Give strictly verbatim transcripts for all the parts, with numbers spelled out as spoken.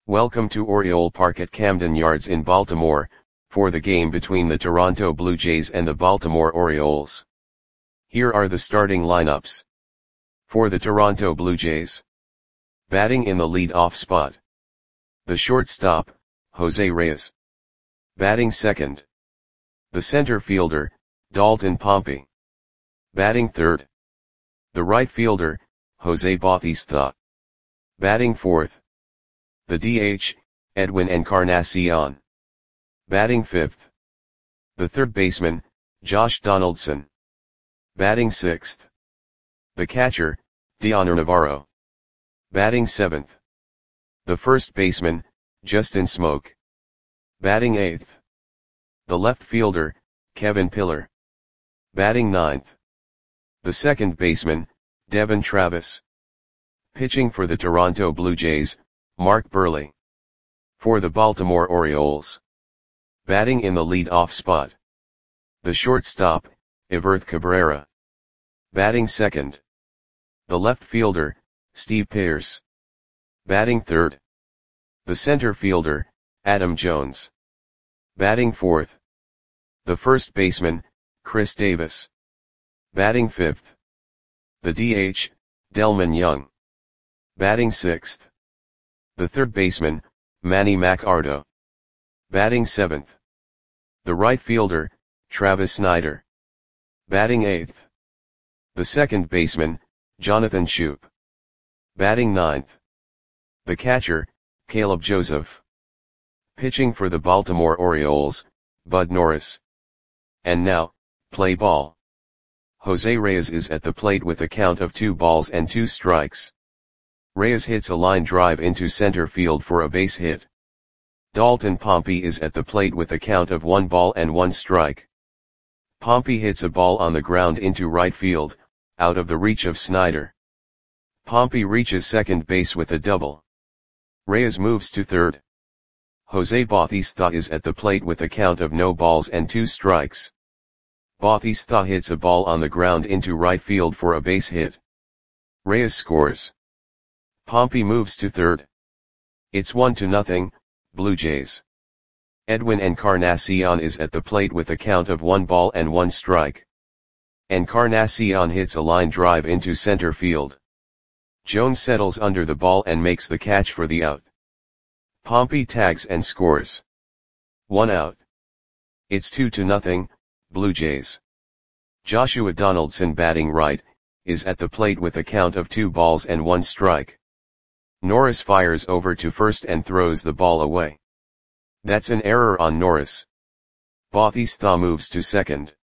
Welcome to Oriole Park at Camden Yards in Baltimore, for the game between the Toronto Blue Jays and the Baltimore Orioles. Here are the starting lineups. For the Toronto Blue Jays. Batting in the lead-off spot. The shortstop, Jose Reyes. Batting second. The center fielder, Dalton Pompey. Batting third. The right fielder, Jose Bautista. Batting fourth. The D H, Edwin Encarnacion. Batting fifth. The third baseman, Josh Donaldson. Batting sixth. The catcher, Dioner Navarro. Batting seventh. The first baseman, Justin Smoak. Batting eighth. The left fielder, Kevin Pillar. Batting ninth. The second baseman, Devon Travis. Pitching for the Toronto Blue Jays, Mark Buehrle. For the Baltimore Orioles. Batting in the lead-off spot. The shortstop, Everth Cabrera. Batting second. The left fielder, Steve Pearce. Batting third. The center fielder, Adam Jones. Batting fourth. The first baseman, Chris Davis. Batting fifth. The D H, Delmon Young. Batting sixth. The third baseman, Manny Machado. Batting seventh. The right fielder, Travis Snider. Batting eighth. The second baseman, Jonathan Schoop. Batting ninth. The catcher, Caleb Joseph. Pitching for the Baltimore Orioles, Bud Norris. And now, play ball. Jose Reyes is at the plate with a count of two balls and two strikes. Reyes hits a line drive into center field for a base hit. Dalton Pompey is at the plate with a count of one ball and one strike. Pompey hits a ball on the ground into right field, out of the reach of Snider. Pompey reaches second base with a double. Reyes moves to third. Jose Bautista is at the plate with a count of no balls and two strikes. Bautista hits a ball on the ground into right field for a base hit. Reyes scores. Pompey moves to third. It's one to nothing, Blue Jays. Edwin Encarnacion is at the plate with a count of one ball and one strike. Encarnacion hits a line drive into center field. Jones settles under the ball and makes the catch for the out. Pompey tags and scores. One out. It's two to nothing, Blue Jays. Joshua Donaldson, batting right, is at the plate with a count of two balls and one strike. Norris fires over to first and throws the ball away. That's an error on Norris. Bautista moves to second.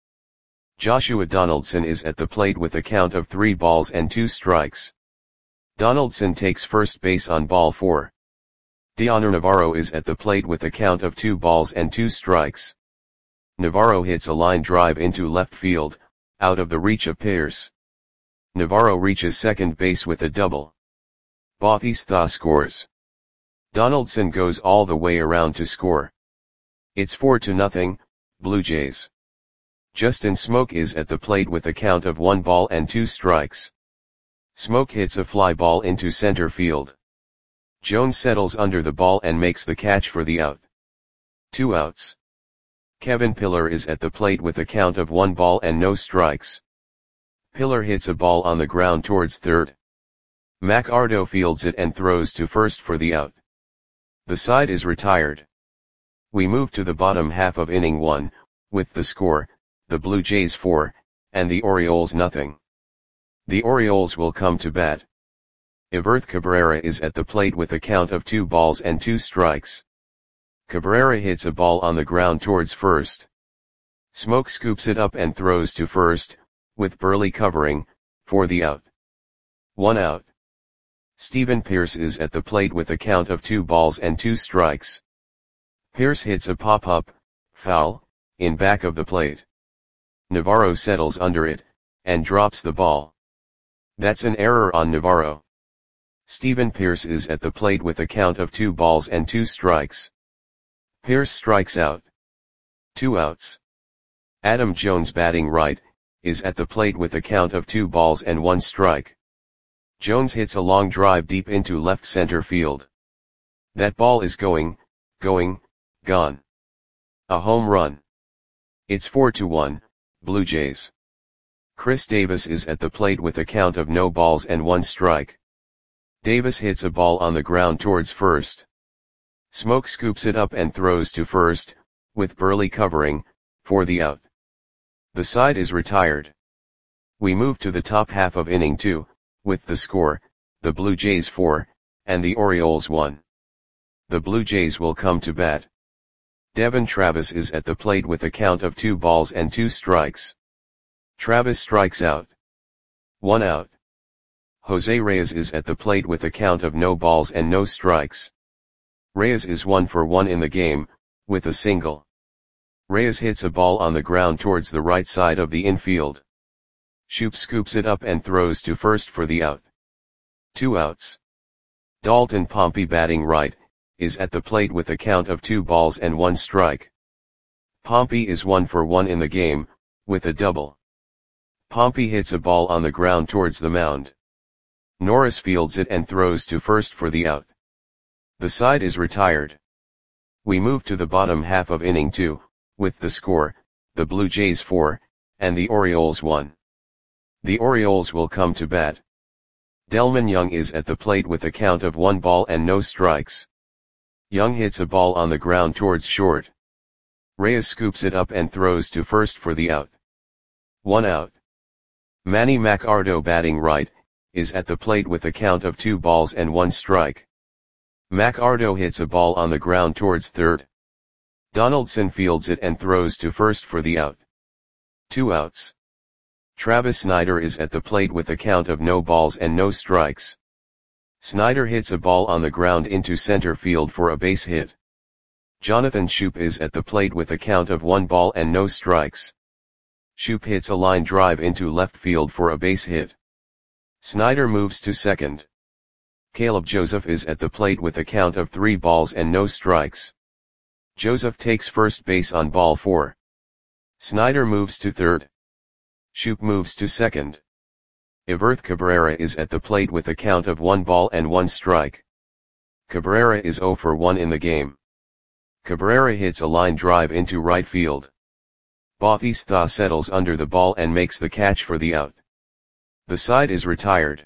Joshua Donaldson is at the plate with a count of three balls and two strikes. Donaldson takes first base on ball four. Dioner Navarro is at the plate with a count of two balls and two strikes. Navarro hits a line drive into left field, out of the reach of Pearce. Navarro reaches second base with a double. Bautista scores. Donaldson goes all the way around to score. It's four to nothing, Blue Jays. Justin Smoak is at the plate with a count of one ball and two strikes. Smoak hits a fly ball into center field. Jones settles under the ball and makes the catch for the out. Two outs. Kevin Pillar is at the plate with a count of one ball and no strikes. Pillar hits a ball on the ground towards third. Machado fields it and throws to first for the out. The side is retired. We move to the bottom half of inning one, with the score, the Blue Jays four, and the Orioles nothing. The Orioles will come to bat. Everth Cabrera is at the plate with a count of two balls and two strikes. Cabrera hits a ball on the ground towards first. Smoak scoops it up and throws to first, with Buehrle covering, for the out. One out. Steven Pearce is at the plate with a count of two balls and two strikes. Pearce hits a pop-up, foul, in back of the plate. Navarro settles under it, and drops the ball. That's an error on Navarro. Steven Pearce is at the plate with a count of two balls and two strikes. Pearce strikes out. Two outs. Adam Jones, batting right, is at the plate with a count of two balls and one strike. Jones hits a long drive deep into left center field. That ball is going, going, gone. A home run. It's four to one, Blue Jays. Chris Davis is at the plate with a count of no balls and one strike. Davis hits a ball on the ground towards first. Smoke scoops it up and throws to first, with Burley covering, for the out. The side is retired. We move to the top half of inning two, with the score, the Blue Jays four, and the Orioles one. The Blue Jays will come to bat. Devon Travis is at the plate with a count of two balls and two strikes. Travis strikes out. One out. Jose Reyes is at the plate with a count of no balls and no strikes. Reyes is one for one in the game, with a single. Reyes hits a ball on the ground towards the right side of the infield. Shoop scoops it up and throws to first for the out. Two outs. Dalton Pompey, batting right, is at the plate with a count of two balls and one strike. Pompey is one for one in the game, with a double. Pompey hits a ball on the ground towards the mound. Norris fields it and throws to first for the out. The side is retired. We move to the bottom half of inning two, with the score, the Blue Jays four, and the Orioles one. The Orioles will come to bat. Delmon Young is at the plate with a count of one ball and no strikes. Young hits a ball on the ground towards short. Reyes scoops it up and throws to first for the out. One out. Manny Machado, batting right, is at the plate with a count of two balls and one strike. Machado hits a ball on the ground towards third. Donaldson fields it and throws to first for the out. Two outs. Travis Snider is at the plate with a count of no balls and no strikes. Snider hits a ball on the ground into center field for a base hit. Jonathan Schoop is at the plate with a count of one ball and no strikes. Schoop hits a line drive into left field for a base hit. Snider moves to second. Caleb Joseph is at the plate with a count of three balls and no strikes. Joseph takes first base on ball four. Snider moves to third. Schoop moves to second. Everth Cabrera is at the plate with a count of one ball and one strike. Cabrera is zero for one in the game. Cabrera hits a line drive into right field. Bautista settles under the ball and makes the catch for the out. The side is retired.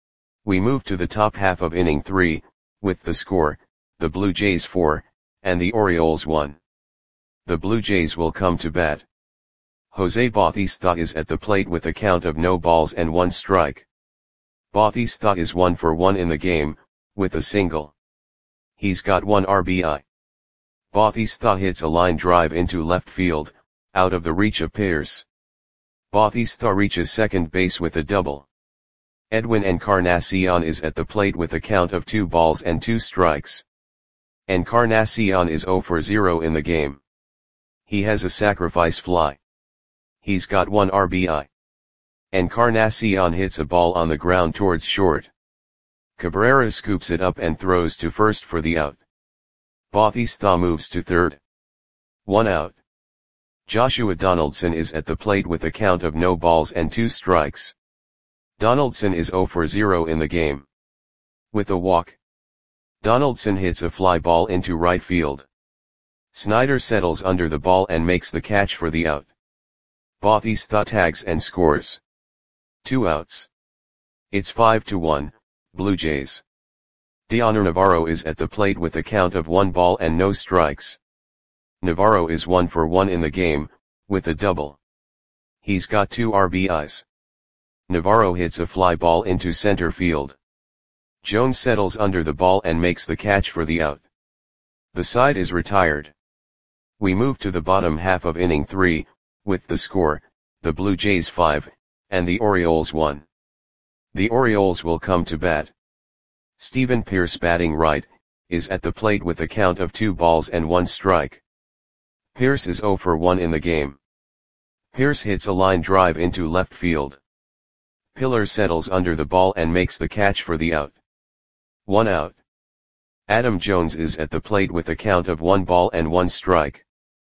We move to the top half of inning three, with the score, the Blue Jays four, and the Orioles one. The Blue Jays will come to bat. Jose Bautista is at the plate with a count of no balls and one strike. Bautista is one for one in the game, with a single. He's got one R B I. Bautista hits a line drive into left field, out of the reach of Pierce. Bautista reaches second base with a double. Edwin Encarnacion is at the plate with a count of two balls and two strikes. Encarnacion is zero for zero in the game. He has a sacrifice fly. He's got one R B I. Encarnacion hits a ball on the ground towards short. Cabrera scoops it up and throws to first for the out. Bautista moves to third. One out. Joshua Donaldson is at the plate with a count of no balls and two strikes. Donaldson is zero for zero in the game. With a walk. Donaldson hits a fly ball into right field. Snider settles under the ball and makes the catch for the out. Bautista tags and scores. Two outs. It's five to one, Blue Jays. Dioner Navarro is at the plate with a count of one ball and no strikes. Navarro is one for one in the game, with a double. He's got two R B Is. Navarro hits a fly ball into center field. Jones settles under the ball and makes the catch for the out. The side is retired. We move to the bottom half of inning three, with the score, the Blue Jays five, and the Orioles one. The Orioles will come to bat. Stephen Pierce, batting right, is at the plate with a count of two balls and one strike. Pierce is zero for one in the game. Pierce hits a line drive into left field. Pillar settles under the ball and makes the catch for the out. One out. Adam Jones is at the plate with a count of one ball and one strike.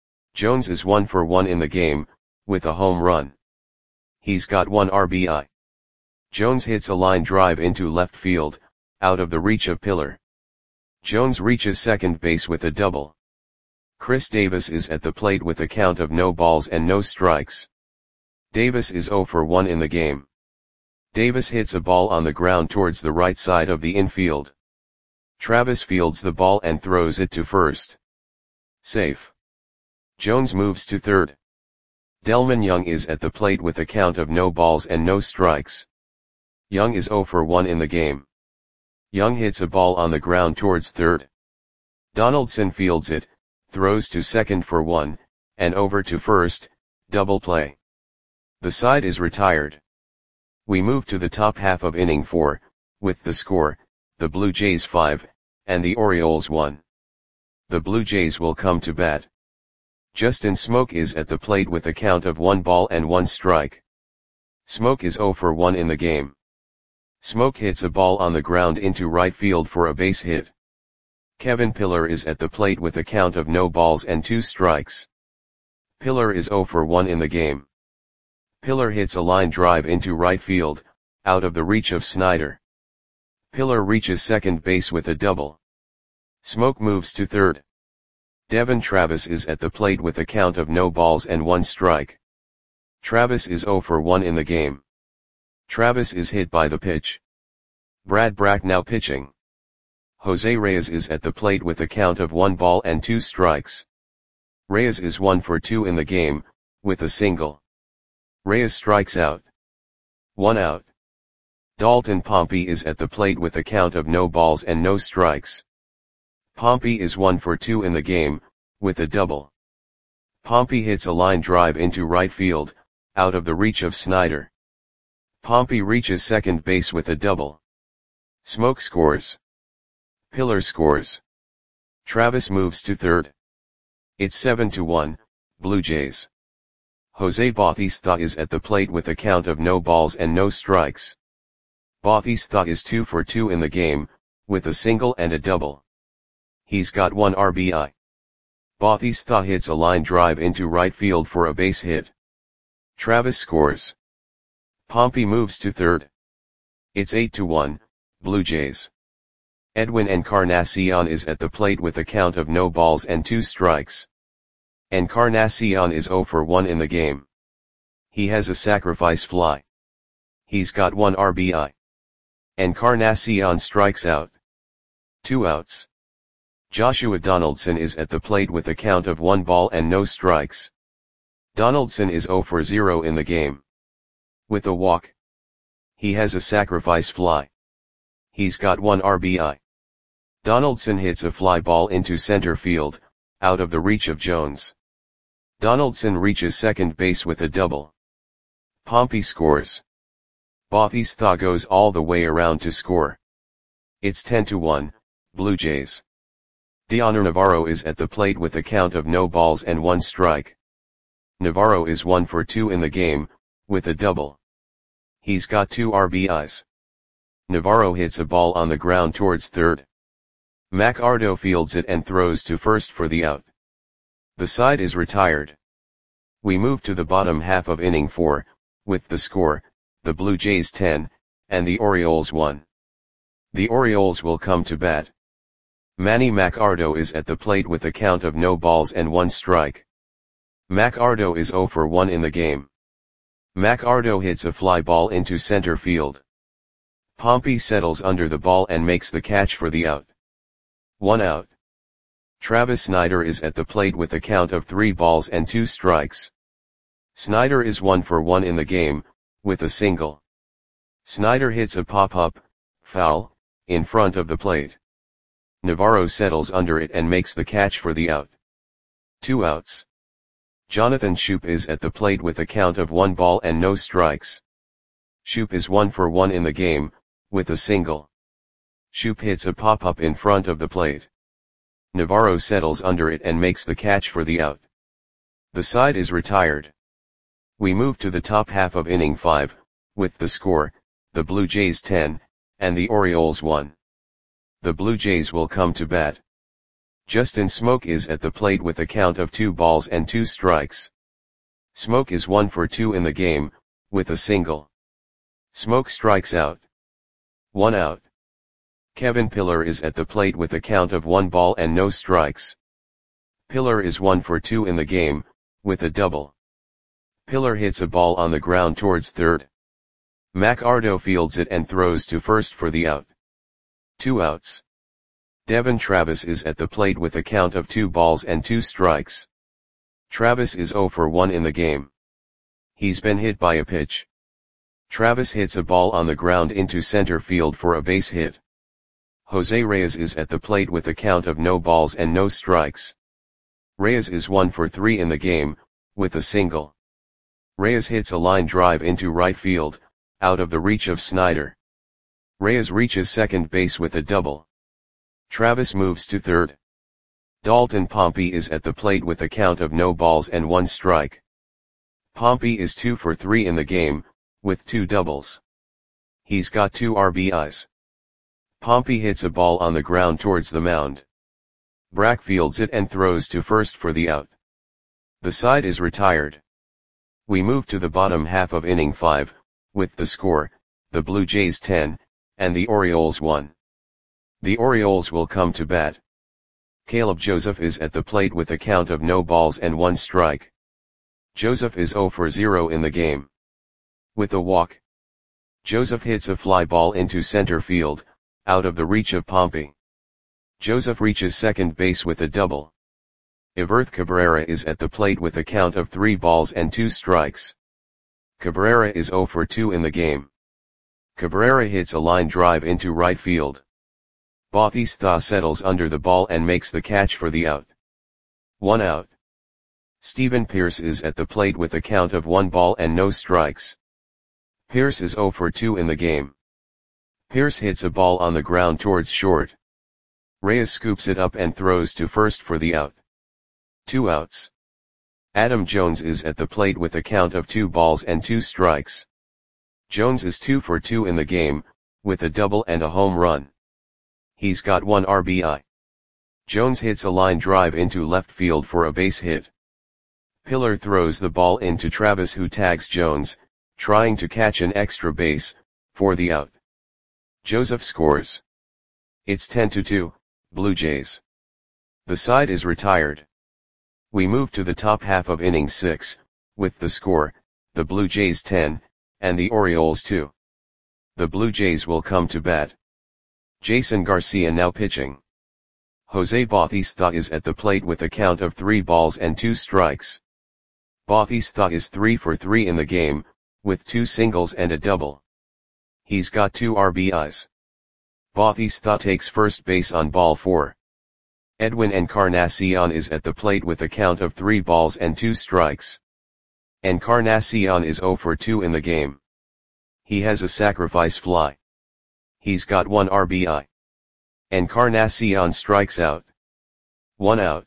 Jones is one for one in the game, with a home run. He's got one R B I. Jones hits a line drive into left field, out of the reach of Pillar. Jones reaches second base with a double. Chris Davis is at the plate with a count of no balls and no strikes. Davis is zero for one in the game. Davis hits a ball on the ground towards the right side of the infield. Travis fields the ball and throws it to first. Safe. Jones moves to third. Delmon Young is at the plate with a count of no balls and no strikes. Young is zero for one in the game. Young hits a ball on the ground towards third. Donaldson fields it, throws to second for one, and over to first, double play. The side is retired. We move to the top half of inning four, with the score, the Blue Jays five, and the Orioles one. The Blue Jays will come to bat. Justin Smoak is at the plate with a count of one ball and one strike. Smoak is zero for one in the game. Smoak hits a ball on the ground into right field for a base hit. Kevin Pillar is at the plate with a count of no balls and two strikes. Pillar is zero for one in the game. Pillar hits a line drive into right field, out of the reach of Snyder. Pillar reaches second base with a double. Smoak moves to third. Devon Travis is at the plate with a count of no balls and one strike. Travis is zero for one in the game. Travis is hit by the pitch. Brad Brach now pitching. Jose Reyes is at the plate with a count of one ball and two strikes. Reyes is one for two in the game, with a single. Reyes strikes out. One out. Dalton Pompey is at the plate with a count of no balls and no strikes. Pompey is one for two in the game, with a double. Pompey hits a line drive into right field, out of the reach of Snyder. Pompey reaches second base with a double. Smoak scores. Pillar scores. Travis moves to third. It's seven to one, Blue Jays. Jose Bautista is at the plate with a count of no balls and no strikes. Bautista is two for two in the game, with a single and a double. He's got one R B I. Bautista hits a line drive into right field for a base hit. Travis scores. Pompey moves to third. It's eight to one, Blue Jays. Edwin Encarnacion is at the plate with a count of no balls and two strikes. Encarnacion is zero for one in the game. He has a sacrifice fly. He's got one R B I. Encarnacion strikes out. Two outs. Joshua Donaldson is at the plate with a count of one ball and no strikes. Donaldson is zero for zero in the game. With a walk. He has a sacrifice fly. He's got one R B I. Donaldson hits a fly ball into center field, out of the reach of Jones. Donaldson reaches second base with a double. Pompey scores. Bautista goes all the way around to score. It's ten to one, Blue Jays. Dioner Navarro is at the plate with a count of no balls and one strike. Navarro is one for two in the game, with a double. He's got two R B Is. Navarro hits a ball on the ground towards third. McArdo fields it and throws to first for the out. The side is retired. We move to the bottom half of inning four, with the score, the Blue Jays ten, and the Orioles one. The Orioles will come to bat. Manny McArdo is at the plate with a count of no balls and one strike. McArdo is zero for one in the game. McArdo hits a fly ball into center field. Pompey settles under the ball and makes the catch for the out. One out. Travis Snyder is at the plate with a count of three balls and two strikes. Snyder is one for one in the game, with a single. Snyder hits a pop-up, foul, in front of the plate. Navarro settles under it and makes the catch for the out. Two outs. Jonathan Schoop is at the plate with a count of one ball and no strikes. Schoop is one for one in the game, with a single. Schoop hits a pop-up in front of the plate. Navarro settles under it and makes the catch for the out. The side is retired. We move to the top half of inning five, with the score, the Blue Jays ten, and the Orioles one. The Blue Jays will come to bat. Justin Smoak is at the plate with a count of two balls and two strikes. Smoak is one for two in the game, with a single. Smoak strikes out. One out. Kevin Pillar is at the plate with a count of one ball and no strikes. Pillar is one for two in the game, with a double. Pillar hits a ball on the ground towards third. McArdo fields it and throws to first for the out. Two outs. Devon Travis is at the plate with a count of two balls and two strikes. Travis is zero for one in the game. He's been hit by a pitch. Travis hits a ball on the ground into center field for a base hit. Jose Reyes is at the plate with a count of no balls and no strikes. Reyes is one for three in the game, with a single. Reyes hits a line drive into right field, out of the reach of Snyder. Reyes reaches second base with a double. Travis moves to third. Dalton Pompey is at the plate with a count of no balls and one strike. Pompey is two for three in the game, with two doubles. He's got two R B Is. Pompey hits a ball on the ground towards the mound. Brack fields it and throws to first for the out. The side is retired. We move to the bottom half of inning five, with the score, the Blue Jays ten, and the Orioles one. The Orioles will come to bat. Caleb Joseph is at the plate with a count of no balls and one strike. Joseph is zero for zero in the game. With a walk. Joseph hits a fly ball into center field, out of the reach of Pompey. Joseph reaches second base with a double. Everth Cabrera is at the plate with a count of three balls and two strikes. Cabrera is zero for two in the game. Cabrera hits a line drive into right field. Bautista settles under the ball and makes the catch for the out. One out. Steven Pearce is at the plate with a count of one ball and no strikes. Pearce is zero for two in the game. Pearce hits a ball on the ground towards short. Reyes scoops it up and throws to first for the out. Two outs. Adam Jones is at the plate with a count of two balls and two strikes. Jones is two for two in the game, with a double and a home run. He's got one R B I. Jones hits a line drive into left field for a base hit. Pillar throws the ball into Travis, who tags Jones, trying to catch an extra base, for the out. Joseph scores. It's ten to two, Blue Jays. The side is retired. We move to the top half of inning six, with the score, the Blue Jays ten, and the Orioles two. The Blue Jays will come to bat. Jason Garcia now pitching. Jose Bautista is at the plate with a count of three balls and two strikes. Bautista is three for three in the game, with two singles and a double. He's got two R B Is. Bautista takes first base on ball four. Edwin Encarnacion is at the plate with a count of three balls and two strikes. Encarnacion is zero for two in the game. He has a sacrifice fly. He's got one R B I. Encarnacion strikes out. One out.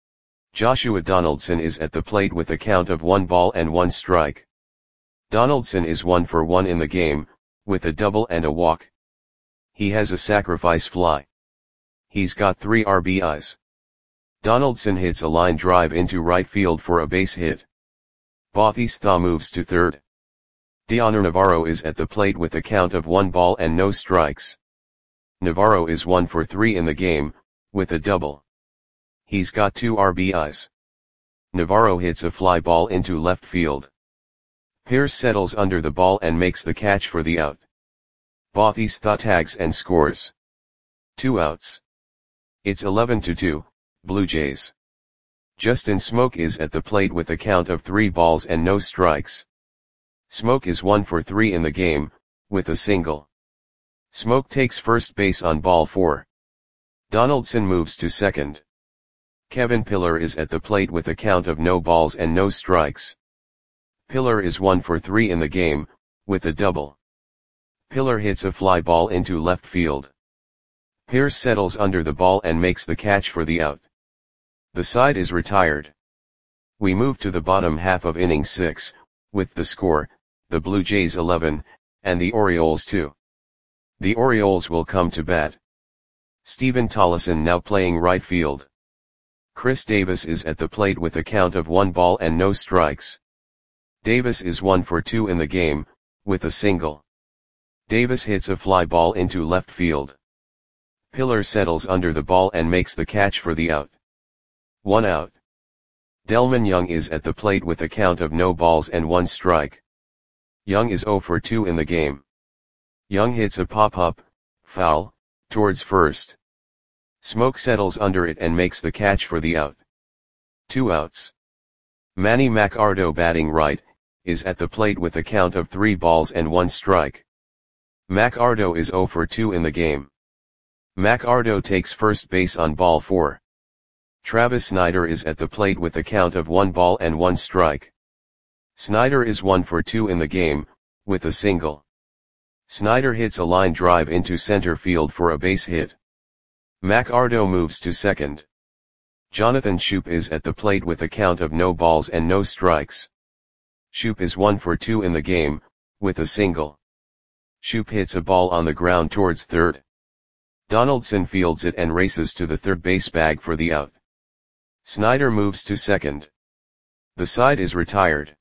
Joshua Donaldson is at the plate with a count of one ball and one strike. Donaldson is one for one in the game, with a double and a walk. He has a sacrifice fly. He's got three R B Is. Donaldson hits a line drive into right field for a base hit. Bautista moves to third. Dioner Navarro is at the plate with a count of one ball and no strikes. Navarro is one for three in the game, with a double. He's got two R B Is. Navarro hits a fly ball into left field. Pearce settles under the ball and makes the catch for the out. Bautista tags and scores. Two outs. It's eleven to two, Blue Jays. Justin Smoke is at the plate with a count of three balls and no strikes. Smoke is one for three in the game, with a single. Smoke takes first base on ball four. Donaldson moves to second. Kevin Pillar is at the plate with a count of no balls and no strikes. Pillar is one for three in the game, with a double. Pillar hits a fly ball into left field. Pearce settles under the ball and makes the catch for the out. The side is retired. We move to the bottom half of inning six, with the score, the Blue Jays eleven, and the Orioles two. The Orioles will come to bat. Stephen Tollison now playing right field. Chris Davis is at the plate with a count of one ball and no strikes. Davis is one for two in the game, with a single. Davis hits a fly ball into left field. Pillar settles under the ball and makes the catch for the out. One out. Delmon Young is at the plate with a count of no balls and one strike. Young is zero for two in the game. Young hits a pop-up, foul, towards first. Smoke settles under it and makes the catch for the out. Two outs. Manny Machado, batting right, is at the plate with a count of three balls and one strike. Machado is zero for two in the game. Machado takes first base on ball four. Travis Snider is at the plate with a count of one ball and one strike. Snider is one for two in the game, with a single. Snider hits a line drive into center field for a base hit. Machado moves to second. Jonathan Schoop is at the plate with a count of no balls and no strikes. Schoop is one for two in the game, with a single. Schoop hits a ball on the ground towards third. Donaldson fields it and races to the third base bag for the out. Snider moves to second. The side is retired.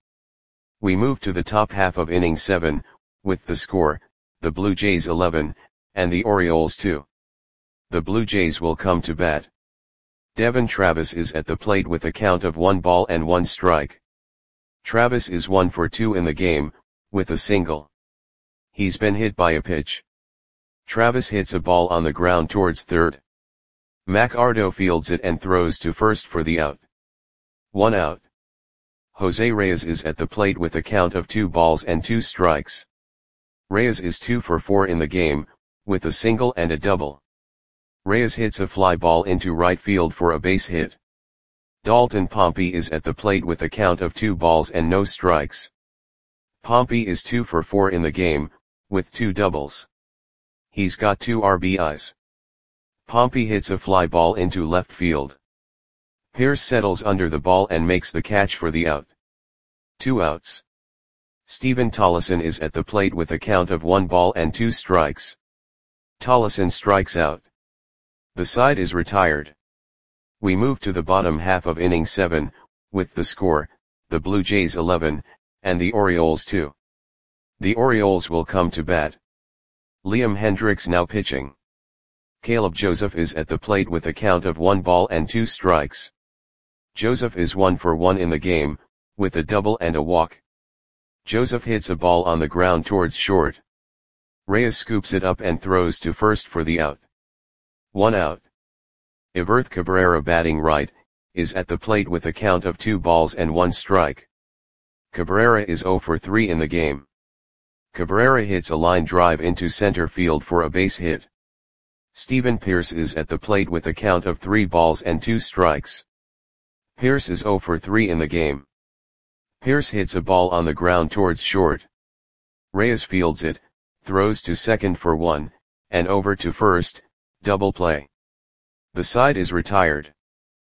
We move to the top half of inning seven, with the score, the Blue Jays eleven, and the Orioles two. The Blue Jays will come to bat. Devon Travis is at the plate with a count of one ball and one strike. Travis is one for two in the game, with a single. He's been hit by a pitch. Travis hits a ball on the ground towards third. Machado fields it and throws to first for the out. One out. Jose Reyes is at the plate with a count of two balls and two strikes. Reyes is two for four in the game, with a single and a double. Reyes hits a fly ball into right field for a base hit. Dalton Pompey is at the plate with a count of two balls and no strikes. Pompey is two for four in the game, with two doubles. He's got two R B Is. Pompey hits a fly ball into left field. Pierce settles under the ball and makes the catch for the out. Two outs. Steven Tollefson is at the plate with a count of one ball and two strikes. Tollefson strikes out. The side is retired. We move to the bottom half of inning seven, with the score, the Blue Jays eleven, and the Orioles two. The Orioles will come to bat. Liam Hendriks now pitching. Caleb Joseph is at the plate with a count of one ball and two strikes. Joseph is one for one in the game, with a double and a walk. Joseph hits a ball on the ground towards short. Reyes scoops it up and throws to first for the out. One out. Everth Cabrera, batting right, is at the plate with a count of two balls and one strike. Cabrera is zero for three in the game. Cabrera hits a line drive into center field for a base hit. Stephen Pierce is at the plate with a count of three balls and two strikes. Pierce is zero for three in the game. Pierce hits a ball on the ground towards short. Reyes fields it, throws to second for one, and over to first, double play. The side is retired.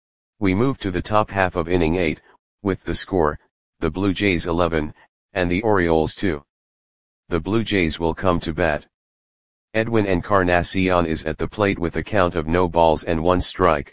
We move to the top half of inning eight, with the score, the Blue Jays eleven, and the Orioles two. The Blue Jays will come to bat. Edwin Encarnacion is at the plate with a count of no balls and one strike.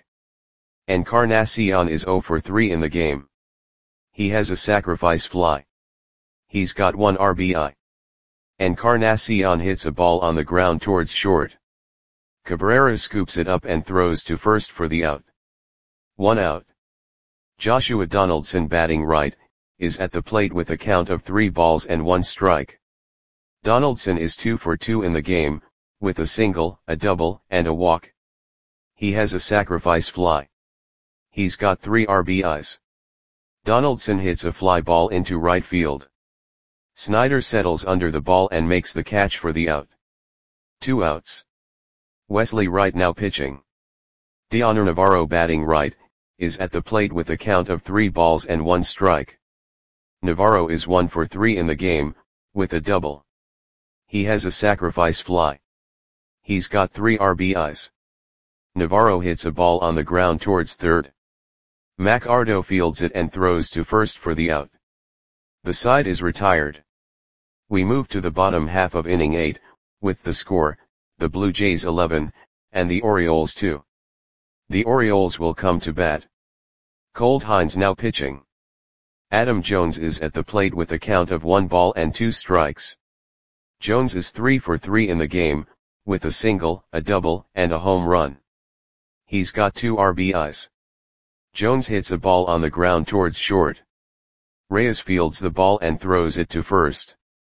Encarnacion is zero for three in the game. He has a sacrifice fly. He's got one R B I. Encarnacion hits a ball on the ground towards short. Cabrera scoops it up and throws to first for the out. One out. Joshua Donaldson, batting right, is at the plate with a count of three balls and one strike. Donaldson is two for two in the game, with a single, a double, and a walk. He has a sacrifice fly. He's got three R B Is. Donaldson hits a fly ball into right field. Snider settles under the ball and makes the catch for the out. Two outs. Wesley Wright now pitching. Dioner Navarro, batting right, is at the plate with a count of three balls and one strike. Navarro is one for three in the game, with a double. He has a sacrifice fly. He's got three R B Is. Navarro hits a ball on the ground towards third. Machado fields it and throws to first for the out. The side is retired. We move to the bottom half of inning eight, with the score, the Blue Jays eleven, and the Orioles two. The Orioles will come to bat. Colt Hines now pitching. Adam Jones is at the plate with a count of one ball and two strikes. Jones is three for three in the game, with a single, a double, and a home run. He's got two R B Is. Jones hits a ball on the ground towards short. Reyes fields the ball and throws it to first.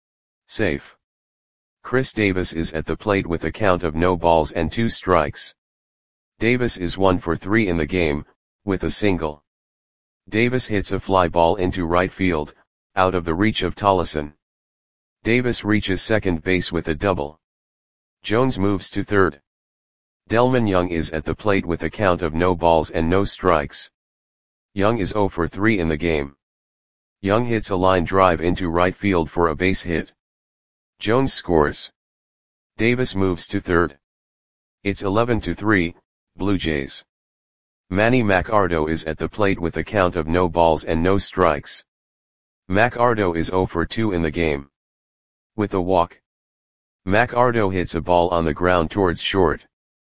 Safe. Chris Davis is at the plate with a count of no balls and two strikes. Davis is one for three in the game, with a single. Davis hits a fly ball into right field, out of the reach of Tollefson. Davis reaches second base with a double. Jones moves to third. Delmon Young is at the plate with a count of no balls and no strikes. Young is zero for three in the game. Young hits a line drive into right field for a base hit. Jones scores. Davis moves to third. It's eleven to three, Blue Jays. Manny Machado is at the plate with a count of no balls and no strikes. Machado is zero for two in the game. With a walk. Machado hits a ball on the ground towards short.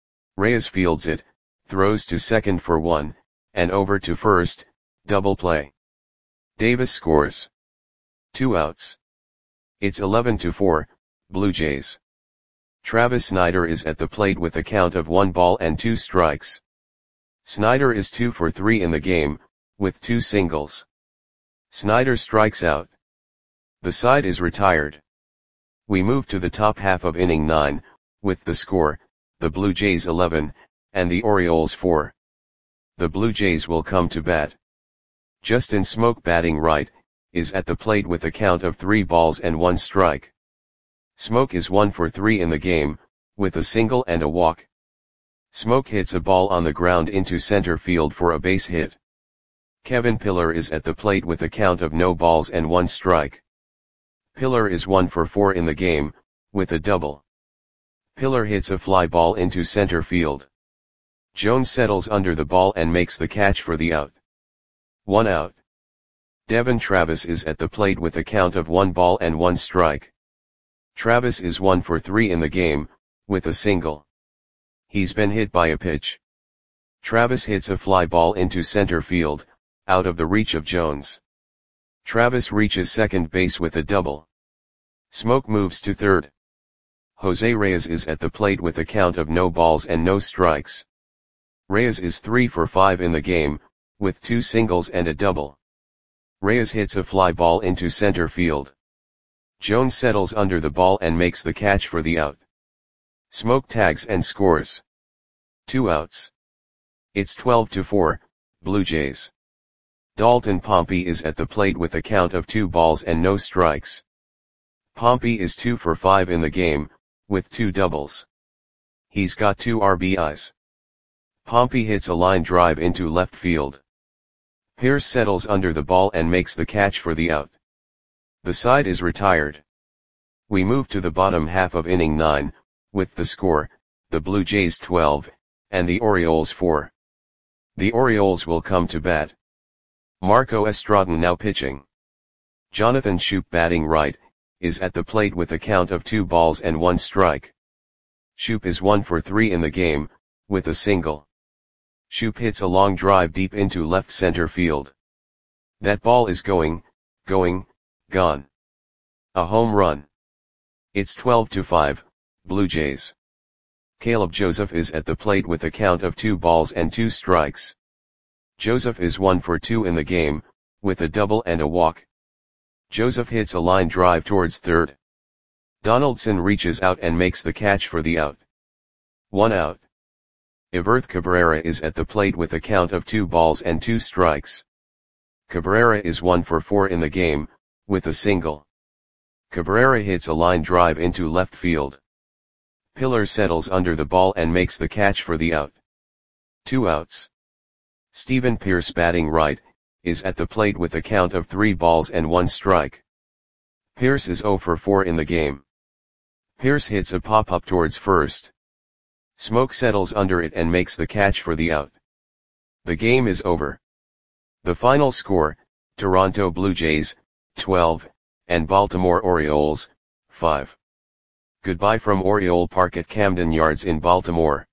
Reyes fields it, throws to second for one, and over to first, double play. Davis scores. Two outs. It's eleven to four, Blue Jays. Travis Snider is at the plate with a count of one ball and two strikes. Snider is two for three in the game, with two singles. Snider strikes out. The side is retired. We move to the top half of inning nine, with the score, the Blue Jays eleven, and the Orioles four. The Blue Jays will come to bat. Justin Smoke, batting right, is at the plate with a count of three balls and one strike. Smoke is one for three in the game, with a single and a walk. Smoke hits a ball on the ground into center field for a base hit. Kevin Pillar is at the plate with a count of no balls and one strike. Pillar is one for four in the game, with a double. Pillar hits a fly ball into center field. Jones settles under the ball and makes the catch for the out. One out. Devon Travis is at the plate with a count of one ball and one strike. Travis is one for three in the game, with a single. He's been hit by a pitch. Travis hits a fly ball into center field, out of the reach of Jones. Travis reaches second base with a double. Smoke moves to third. Jose Reyes is at the plate with a count of no balls and no strikes. Reyes is three for five in the game, with two singles and a double. Reyes hits a fly ball into center field. Jones settles under the ball and makes the catch for the out. Smoke tags and scores. Two outs. It's twelve to four, Blue Jays. Dalton Pompey is at the plate with a count of two balls and no strikes. Pompey is two for five in the game, with two doubles. He's got two R B Is. Pompey hits a line drive into left field. Pierce settles under the ball and makes the catch for the out. The side is retired. We move to the bottom half of inning nine, with the score, the Blue Jays twelve, and the Orioles four. The Orioles will come to bat. Marco Estrada now pitching. Jonathan Schoop, batting right, is at the plate with a count of two balls and one strike. Schoop is one for three in the game, with a single. Schoop hits a long drive deep into left center field. That ball is going, going, gone. A home run. It's twelve to five, Blue Jays. Caleb Joseph is at the plate with a count of two balls and two strikes. Joseph is one for two in the game, with a double and a walk. Joseph hits a line drive towards third. Donaldson reaches out and makes the catch for the out. One out. Everth Cabrera is at the plate with a count of two balls and two strikes. Cabrera is one for four in the game, with a single. Cabrera hits a line drive into left field. Pillar settles under the ball and makes the catch for the out. Two outs. Stephen Pierce, batting right, is at the plate with a count of three balls and one strike. Pierce is zero for four in the game. Pierce hits a pop-up towards first. Smoke settles under it and makes the catch for the out. The game is over. The final score, Toronto Blue Jays, twelve, and Baltimore Orioles, five. Goodbye from Oriole Park at Camden Yards in Baltimore.